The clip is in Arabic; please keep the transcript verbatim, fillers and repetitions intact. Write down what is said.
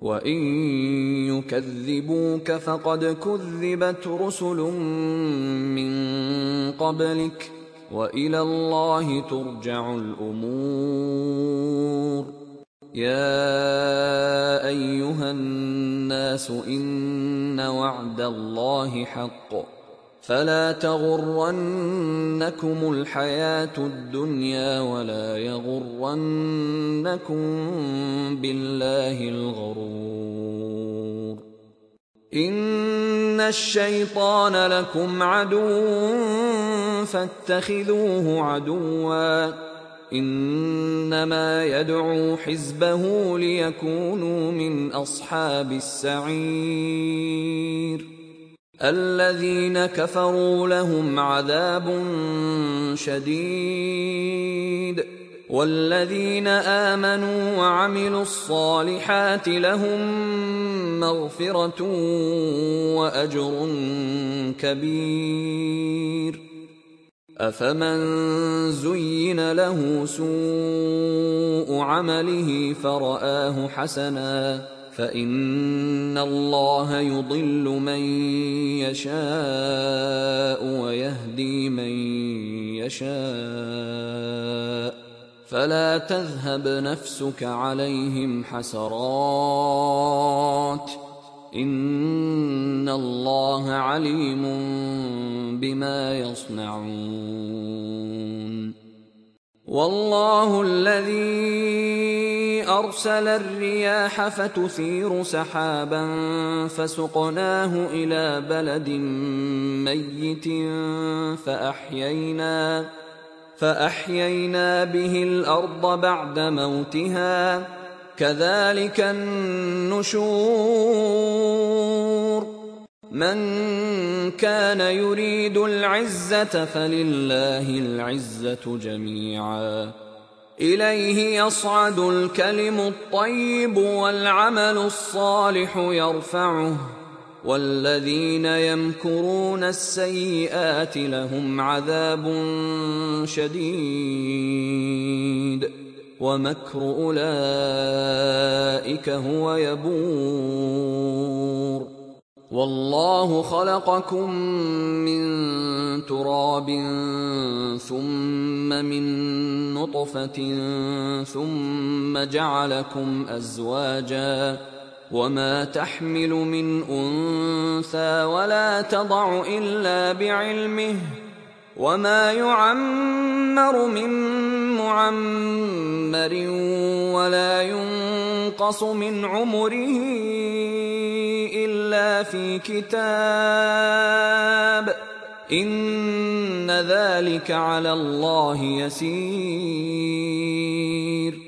وإن يكذبوك فقد كذبت رسل من قبلك وإلى الله ترجع الأمور. يا أيها الناس إن وعد الله حق فلا تغرنكم الحياة الدنيا ولا يغرنكم بالله الغرور. إن الشيطان لكم عدو فاتخذوه عدوا إنما يدعو حزبه ليكونوا من أصحاب السعير. الذين كفروا لهم عذاب شديد والذين آمنوا وعملوا الصالحات لهم مغفرة وأجر كبير. أفمن زين له سوء عمله فرآه حسنا فإن الله يضل من يشاء ويهدي من يشاء فلا تذهب نفسك عليهم حسرات إن الله عليم بما يصنعون. والله الذي أرسل الرياح فتثير سحابا فسقناه إلى بلد ميت فأحيينا, فأحيينا به الأرض بعد موتها كذلك النشور. من كان يريد العزة فلله العزة جميعا إليه يصعد الكلم الطيب والعمل الصالح يرفعه والذين يمكرون السيئات لهم عذاب شديد ومكر أولئك هو يبور. والله خلقكم من تراب ثم من نطفة ثم جعلكم أزواجا وما تحمل من أنثى ولا تضع إلا بعلمه وما يعمر من معمر ولا ينقص من عمره إلا في كتاب إن ذلك على الله يسير.